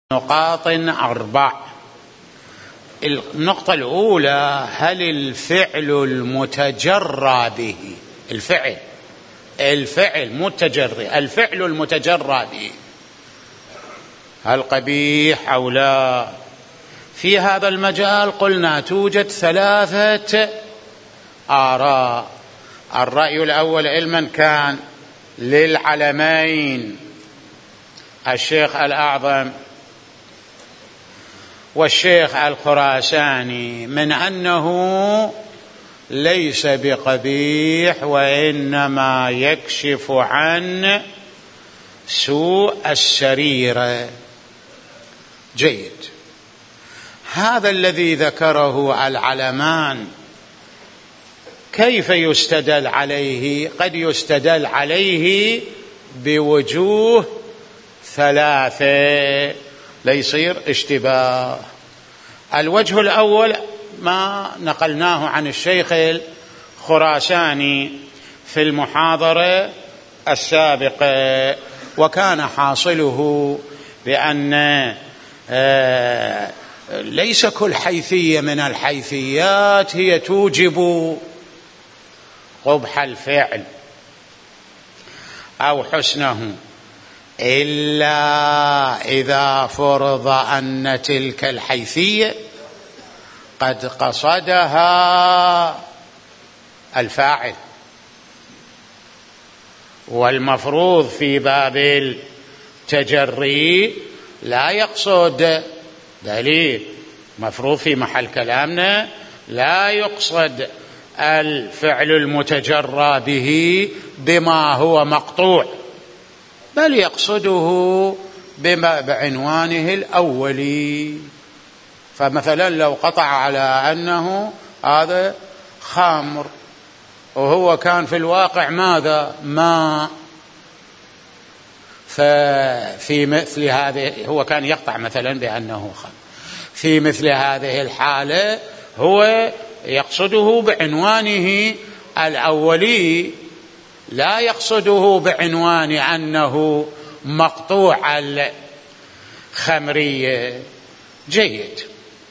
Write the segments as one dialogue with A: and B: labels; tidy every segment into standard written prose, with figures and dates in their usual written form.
A: نقاط 4. النقطة الأولى: هل الفعل المتجرى به، الفعل متجري، الفعل المتجرى به هل قبيح أو لا؟ في هذا المجال قلنا توجد 3 آراء. الرأي الأول علما كان للعلمين الشيخ الأعظم والشيخ الخراساني من أنه ليس بقبيح وإنما يكشف عن سوء السريرة. جيد. هذا الذي ذكره العلمان كيف يستدل عليه؟ قد يستدل عليه بوجوه 3 ليصير اشتباه. الوجه الأول ما نقلناه عن الشيخ الخراساني في المحاضرة السابقة، وكان حاصله بأن ليس كل حيثية من الحيثيات هي توجب قبح الفعل أو حسنه، إلا إذا فرض أن تلك الحيثية قد قصدها الفاعل. والمفروض في باب التجري لا يقصد دليل، مفروض في محل كلامنا لا يقصد الفعل المتجرى به بما هو مقطوع، بل يقصده بعنوانه الأولي. فمثلا لو قطع على أنه هذا خمر وهو كان في الواقع ماذا؟ ماء، ففي مثل هذه هو كان يقطع مثلا بأنه خمر، في مثل هذه الحالة هو يقصده بعنوانه الأولي، لا يقصده بعنوان أنه مقطوع الخمرية. جيد.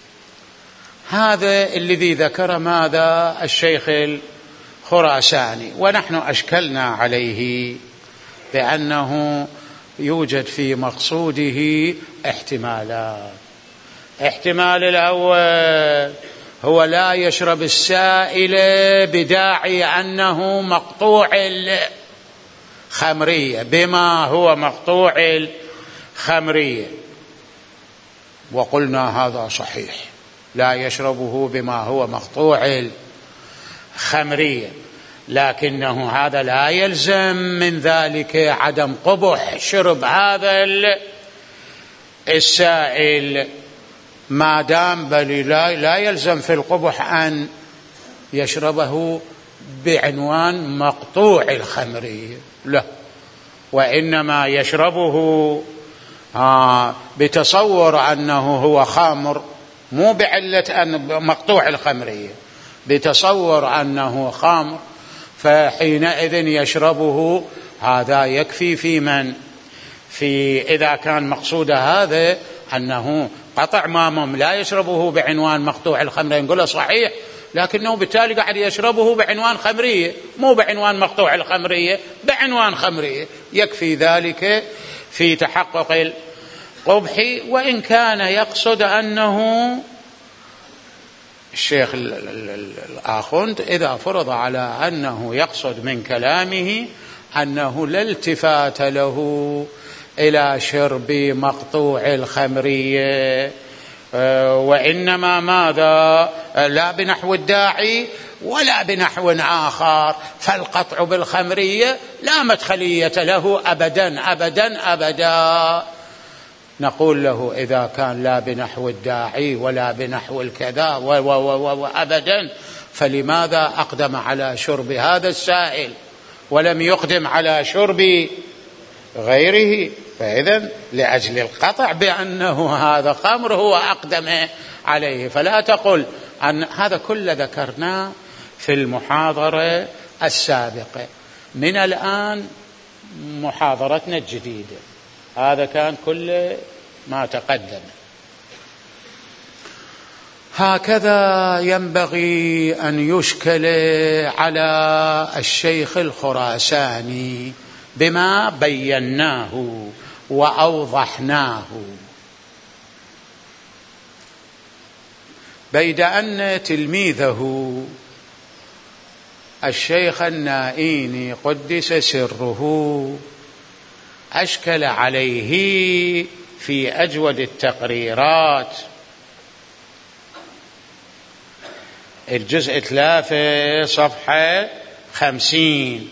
A: هذا الذي ذكر ماذا؟ الشيخ الخراساني. ونحن أشكلنا عليه بأنه يوجد في مقصوده احتمالات. احتمال الأول هو لا يشرب السائل بداعي أنه مقطوع الخمرية بما هو مقطوع الخمرية، وقلنا هذا صحيح، لا يشربه بما هو مقطوع الخمرية، لكنه هذا لا يلزم من ذلك عدم قبح شرب هذا السائل، ما دام بل لا يلزم في القبح أن يشربه بعنوان مقطوع الخمرية، لا، وإنما يشربه بتصور أنه هو خمر، مو بعلة أن مقطوع الخمرية، بتصور أنه خمر، فحينئذ يشربه. هذا يكفي في إذا كان مقصود هذا أنه قطع مامم لا يشربه بعنوان مقطوع الخمرية، نقول صحيح، لكنه بالتالي قاعد يشربه بعنوان خمرية، مو بعنوان مقطوع الخمرية، بعنوان خمرية، يكفي ذلك في تحقق القبح. وإن كان يقصد أنه الشيخ الآخوند إذا فرض على أنه يقصد من كلامه أنه لا التفات له إلى شرب مقطوع الخمرية، وإنما ماذا؟ لا بنحو الداعي ولا بنحو آخر، فالقطع بالخمرية لا مدخلية له أبدا أبدا أبدا. نقول له إذا كان لا بنحو الداعي ولا بنحو الكذا وأبدا، فلماذا أقدم على شرب هذا السائل ولم يقدم على شرب غيره؟ فإذن لأجل القطع بأنه هذا خمر هو أقدم عليه. فلا تقل أن هذا كله ذكرناه في المحاضرة السابقة. من الآن محاضرتنا الجديدة، هذا كان كله ما تقدم. هكذا ينبغي أن يشكل على الشيخ الخراساني بما بيناه وأوضحناه، بيد أن تلميذه الشيخ النائيني قدس سره أشكل عليه في أجود التقريرات. الجزء 3 صفحة 50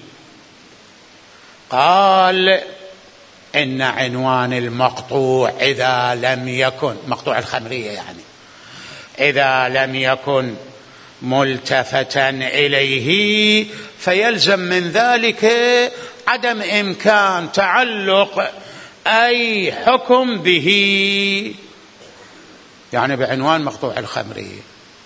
A: قال إن عنوان المقطوع إذا لم يكن مقطوع الخمرية يعني إذا لم يكن ملتفتا إليه فيلزم من ذلك عدم إمكان تعلق أي حكم به، يعني بعنوان مقطوع الخمرية.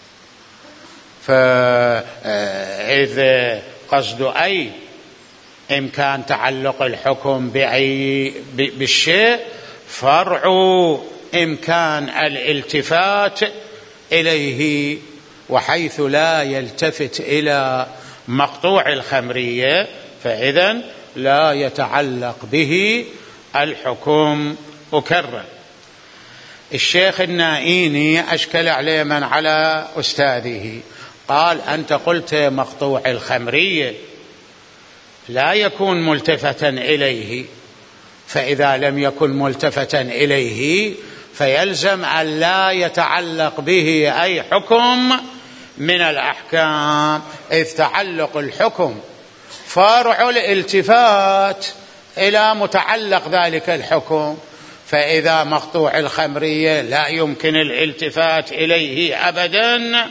A: فإذا قصد أي إمكان تعلق الحكم بالشيء فرع إمكان الالتفات إليه، وحيث لا يلتفت إلى مقطوع الخمرية فإذن لا يتعلق به الحكم. أكرر، الشيخ النائيني أشكل عليه من على أستاذه، قال أنت قلت مقطوع الخمرية لا يكون ملتفتا إليه، فإذا لم يكن ملتفتا إليه فيلزم أن لا يتعلق به أي حكم من الأحكام، إذ تعلق الحكم فرع الالتفات إلى متعلق ذلك الحكم، فإذا مقطوع الخمرية لا يمكن الالتفات إليه أبدا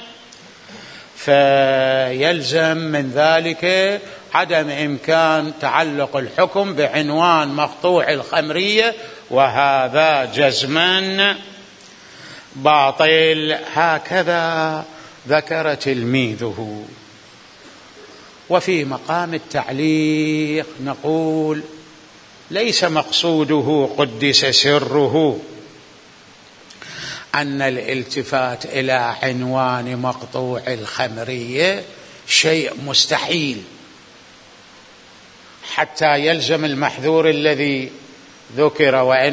A: فيلزم من ذلك عدم إمكان تعلق الحكم بعنوان مقطوع الخمرية، وهذا جزما باطل. هكذا ذكر تلميذه. وفي مقام التعليق نقول ليس مقصوده قدس سره أن الالتفات إلى عنوان مقطوع الخمرية شيء مستحيل حتى يلزم المحذور الذي ذكر،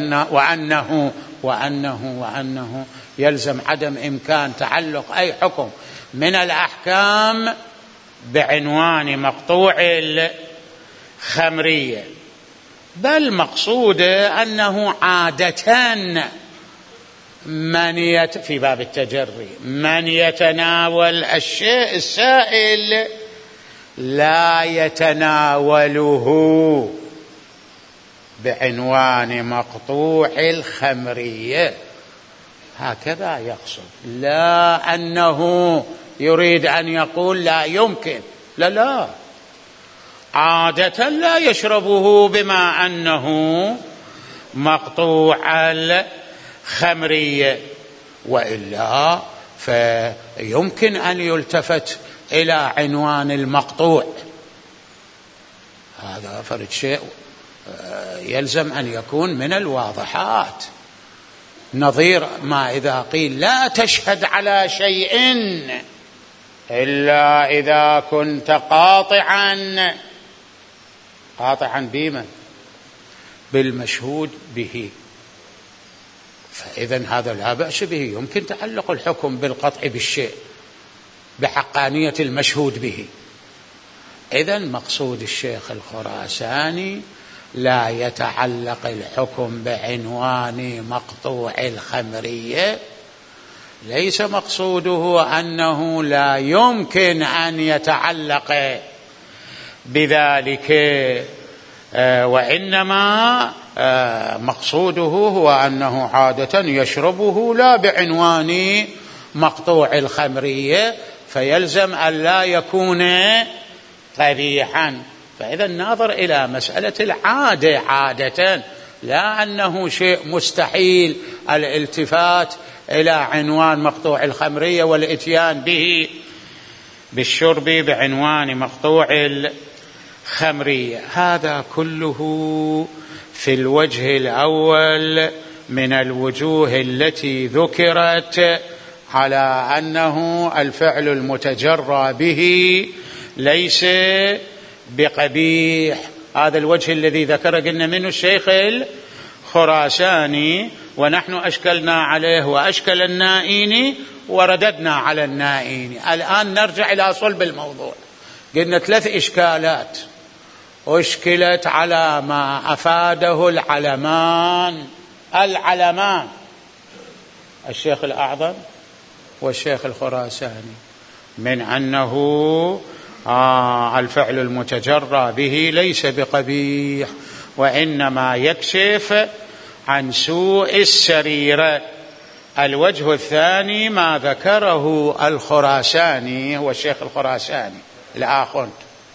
A: وأنه يلزم عدم إمكان تعلق أي حكم من الأحكام بعنوان مقطوع الخمرية، بل مقصوده أنه عادة في باب التجري من يتناول الشيء السائل لا يتناوله بعنوان مقطوع الخمرية، هكذا يقصد، لا أنه يريد أن يقول لا يمكن، لا عادة لا يشربه بما أنه مقطوع الخمرية، وإلا فيمكن أن يلتفت إلى عنوان المقطوع، هذا فرد شيء يلزم أن يكون من الواضحات، نظير ما إذا قيل لا تشهد على شيء إلا إذا كنت قاطعا بمن؟ بالمشهود به، فإذن هذا لا بأس به، يمكن تعلق الحكم بالقطع بالشيء بحقانية المشهود به. إذن مقصود الشيخ الخراساني لا يتعلق الحكم بعنوان مقطوع الخمرية، ليس مقصوده أنه لا يمكن أن يتعلق بذلك، وإنما مقصوده هو أنه عادة يشربه لا بعنوان مقطوع الخمرية، فيلزم أن لا يكون قبيحا. فإذا الناظر إلى مسألة العادة عادة، لا أنه شيء مستحيل الالتفات إلى عنوان مقطوع الخمرية والإتيان به بالشرب بعنوان مقطوع الخمرية. هذا كله في الوجه الأول من الوجوه التي ذكرت على أنه الفعل المتجرى به ليس بقبيح. هذا الوجه الذي ذكر قلنا منه الشيخ الخراساني، ونحن أشكلنا عليه وأشكل النائيني ورددنا على النائيني. الآن نرجع إلى صلب الموضوع. قلنا 3 إشكالات أشكلت على ما أفاده العلمان الشيخ الأعظم والشيخ الخراساني من أنه الفعل المتجرى به ليس بقبيح، وإنما يكشف عن سوء السريرة. الوجه الثاني ما ذكره الخراساني هو الشيخ الخراساني الآخر.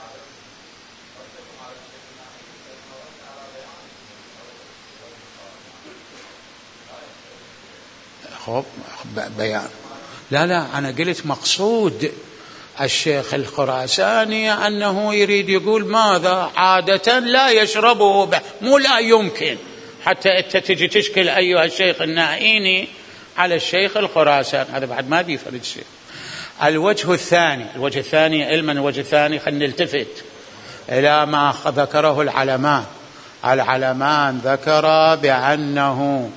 A: بيان لا أنا قلت مقصود الشيخ الخراساني أنه يريد يقول ماذا عادة لا يشربه مو لا يمكن، حتى أنت تجي تشكل أيها الشيخ النائيني على الشيخ الخراساني، هذا بعد ما بيفرد شيء. الوجه الثاني علما، الوجه الثاني خلينا نلتفت إلى ما ذكره العلمان ذكر بأنه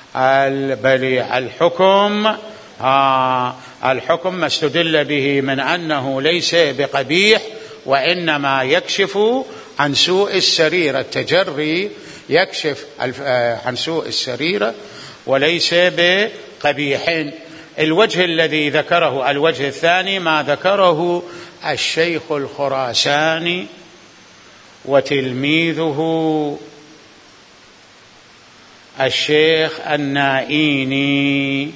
A: الحكم ما استدل به من أنه ليس بقبيح، وإنما يكشف عن سوء السريرة. التجري يكشف عن سوء السريرة وليس بقبيح. الوجه الذي ذكره الوجه الثاني ما ذكره الشيخ الخراساني وتلميذه الشيخ النائيني.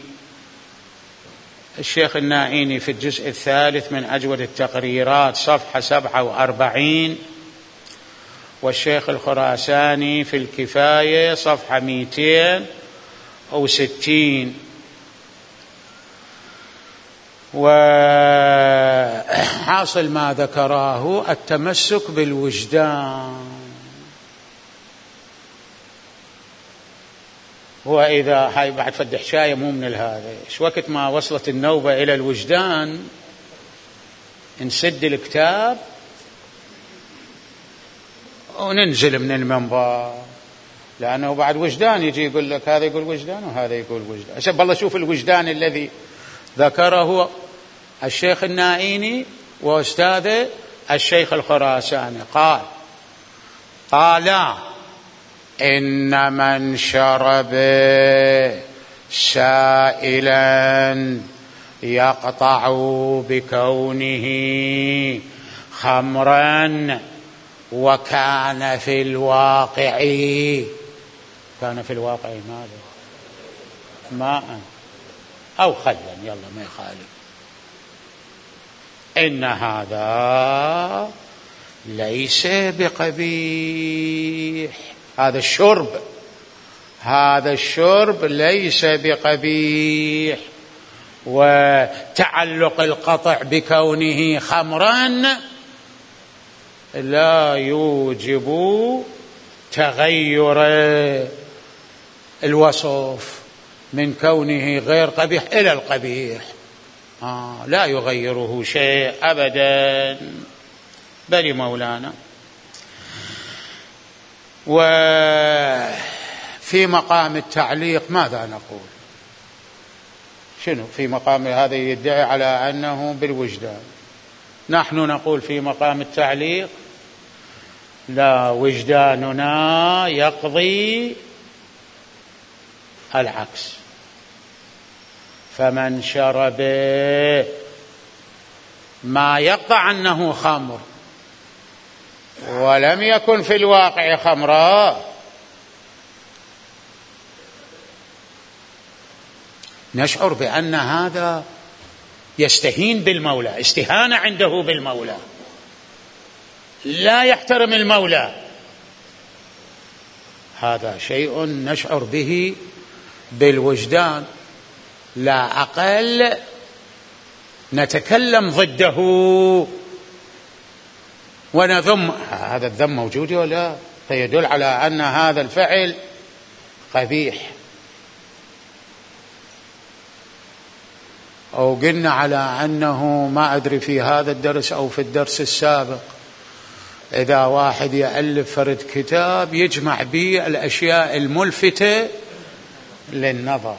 A: الشيخ النائيني في الجزء الثالث من أجود التقريرات صفحة 47، والشيخ الخراساني في الكفاية صفحة 260. وحاصل ما ذكراه التمسك بالوجدان، وإذا هاي بعد فد حشاية مو من هذا، إيش وقت ما وصلت النوبة إلى الوجدان نسد الكتاب وننزل من المنبر، لأنه بعد وجدان يجي يقول لك هذا يقول وجدان وهذا يقول وجدان. أسأل الله شوف الوجدان الذي ذكره الشيخ النائيني وأستاذه الشيخ الخراساني. قال إن من شرب سائلا يقطع بكونه خمرا وكان في الواقع ماذا؟ ماء أو خلا، يلا ما يخالف، إن هذا ليس بقبيح. هذا الشرب ليس بقبيح، وتعلق القطع بكونه خمرا لا يوجب تغير الوصف من كونه غير قبيح إلى القبيح، لا يغيره شيء أبدا. بل مولانا. وفي مقام التعليق ماذا نقول؟ شنو في مقام هذا يدعي على أنه بالوجدان؟ نحن نقول في مقام التعليق لا، وجداننا يقضي العكس. فمن شرب ما يقطع أنه خمر ولم يكن في الواقع خمرا نشعر بأن هذا يستهين بالمولى، استهانة عنده بالمولى، لا يحترم المولى. هذا شيء نشعر به بالوجدان، لا أقل نتكلم ضده ونذم. هذا الذم موجود ولا لا؟ فيدل على أن هذا الفعل قبيح. أو قلنا على أنه ما أدري في هذا الدرس أو في الدرس السابق، إذا واحد يألف فرد كتاب يجمع به الأشياء الملفتة للنظر،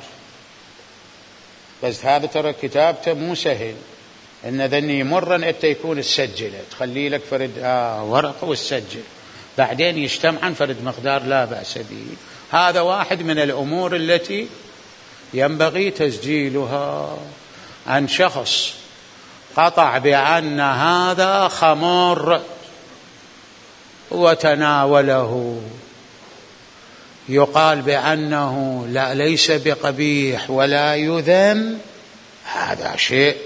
A: بس هذا ترى كتابته مو سهل، إن ذني مرة أنت يكون السجلة تخلي لك فرد ورقة والسجل بعدين يجتمعن فرد مقدار لا بأس به. هذا واحد من الأمور التي ينبغي تسجيلها عن شخص قطع بأن هذا خمر وتناوله، يقال بأنه لا ليس بقبيح ولا يذم، هذا شيء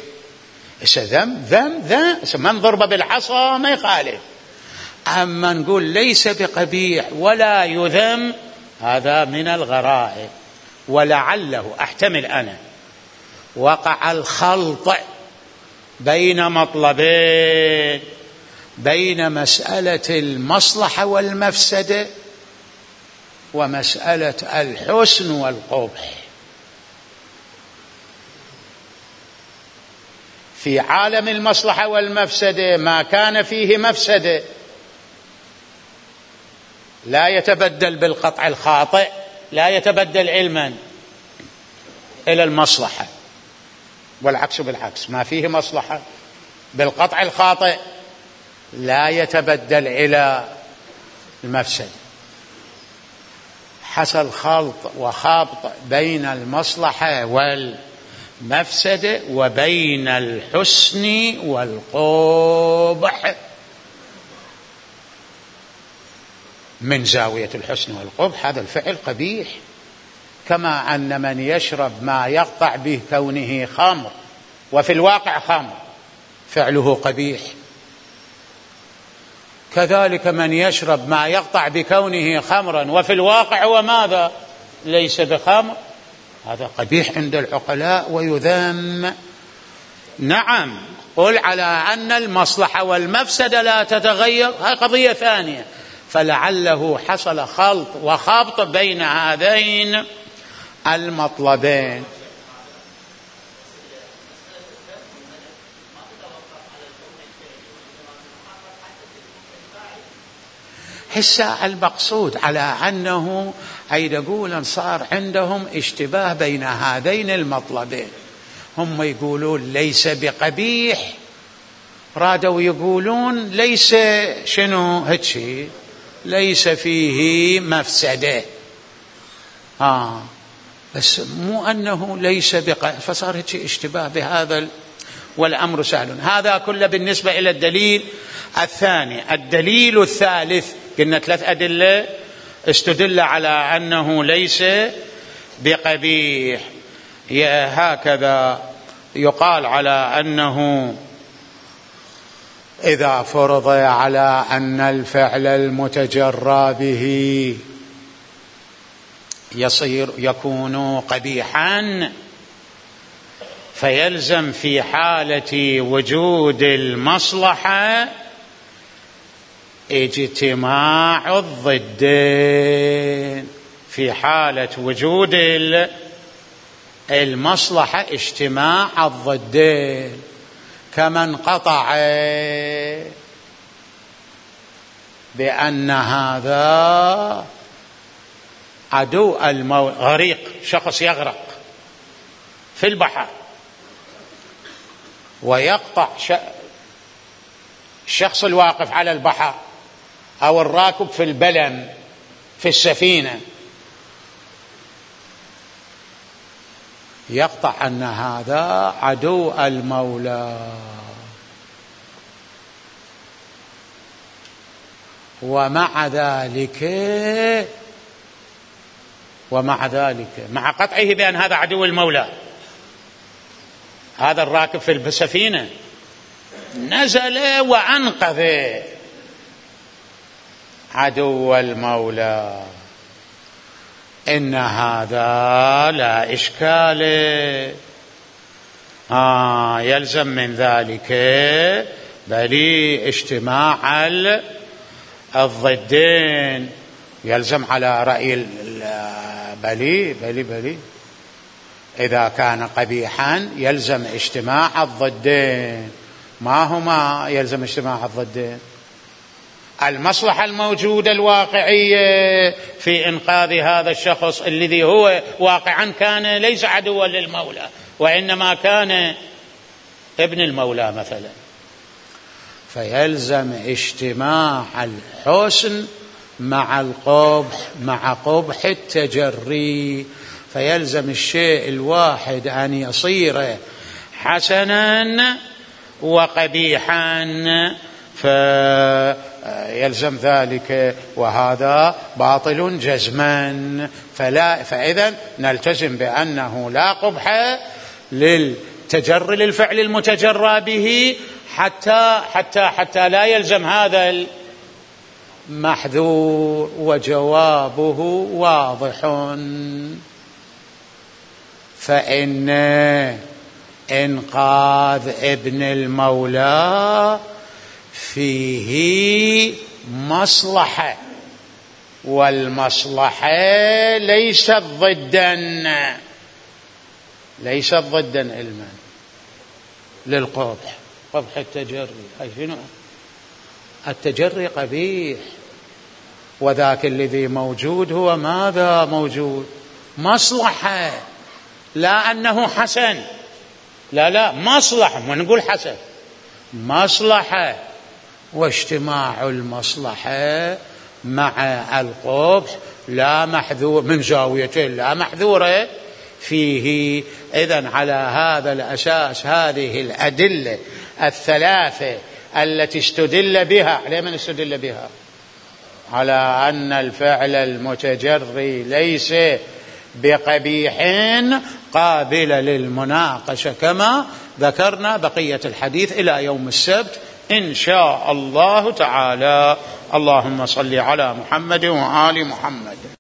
A: ذم من ضرب بالعصا ما يخالف. أما نقول ليس بقبيح ولا يذم هذا من الغرائب. ولعله أحتمل أنا وقع الخلط بين مطلبين، بين مسألة المصلحة والمفسدة ومسألة الحسن والقبح. في عالم المصلحة والمفسدة ما كان فيه مفسدة لا يتبدل بالقطع الخاطئ، لا يتبدل علما إلى المصلحة، والعكس بالعكس، ما فيه مصلحة بالقطع الخاطئ لا يتبدل إلى المفسدة. حصل خلط وخابط بين المصلحة والمفسدة وبين الحسن والقبح. من زاوية الحسن والقبح هذا الفعل قبيح، كما أن من يشرب ما يقطع به كونه خمر وفي الواقع خمر فعله قبيح، كذلك من يشرب ما يقطع بكونه خمرا وفي الواقع هو ماذا؟ ليس بخمر، هذا قبيح عند العقلاء ويذم. نعم، قل على أن المصلحة والمفسدة لا تتغير، هذه قضية ثانية، فلعله حصل خلط وخبط بين هذين المطلبين. هسه المقصود على أنه أي يقولون صار عندهم اشتباه بين هذين المطلبين، هم يقولون ليس بقبيح، رادوا يقولون ليس شنو هالشيء، ليس فيه مفسدة، بس مو أنه ليس بقبيح، فصار هيك اشتباه بهذا والأمر سهل. هذا كله بالنسبة إلى الدليل الثاني. الدليل الثالث قلنا 3 أدلة استدل على أنه ليس بقبيح. هكذا يقال على أنه إذا فرض على أن الفعل المتجرى به يكون قبيحا، فيلزم في حالة وجود المصلحة اجتماع الضدين. في حالة وجود المصلحة اجتماع الضدين، كمن قطع بأن هذا عدو الموت، غريق، شخص يغرق في البحر ويقطع الشخص الواقف على البحر أو الراكب في البلم في السفينة، يقطع أن هذا عدو المولى، ومع ذلك مع قطعه بأن هذا عدو المولى، هذا الراكب في السفينة نزل وأنقذ عدو المولى، إن هذا لا إشكال، يلزم من ذلك بل اجتماع الضدين، يلزم على رأي بلي إذا كان قبيحا يلزم اجتماع الضدين. ما هما يلزم اجتماع الضدين؟ المصلحة الموجودة الواقعية في إنقاذ هذا الشخص الذي هو واقعا كان ليس عدوا للمولى وإنما كان ابن المولى مثلا، فيلزم اجتماع الحسن مع القبح، مع قبح التجري، فيلزم الشيء الواحد أن يصير حسنا وقبيحا، فيلزم ذلك، وهذا باطل جزما. فإذا نلتزم بأنه لا قبح للتجري للفعل المتجرى به حتى لا يلزم هذا المحذور. وجوابه واضح، فإن إنقاذ ابن المولى فيه مصلحة، والمصلحة ليست ضدا علما للقبح. قبح التجري أي شنو؟ التجري قبيح، وذاك الذي موجود هو ماذا موجود؟ مصلحة، لا أنه حسن، لا مصلحة، ما نقول حسن، مصلحة. واجتماع المصلحة مع القبح لا محذور من زاويتين، لا محذورة فيه. إذن على هذا الأساس هذه الأدلة الثلاثة التي استدل بها، على من استدل بها؟ على أن الفعل المتجري ليس بقبيح قابل للمناقشة، كما ذكرنا بقية الحديث إلى يوم السبت إن شاء الله تعالى. اللهم صل على محمد وآل محمد.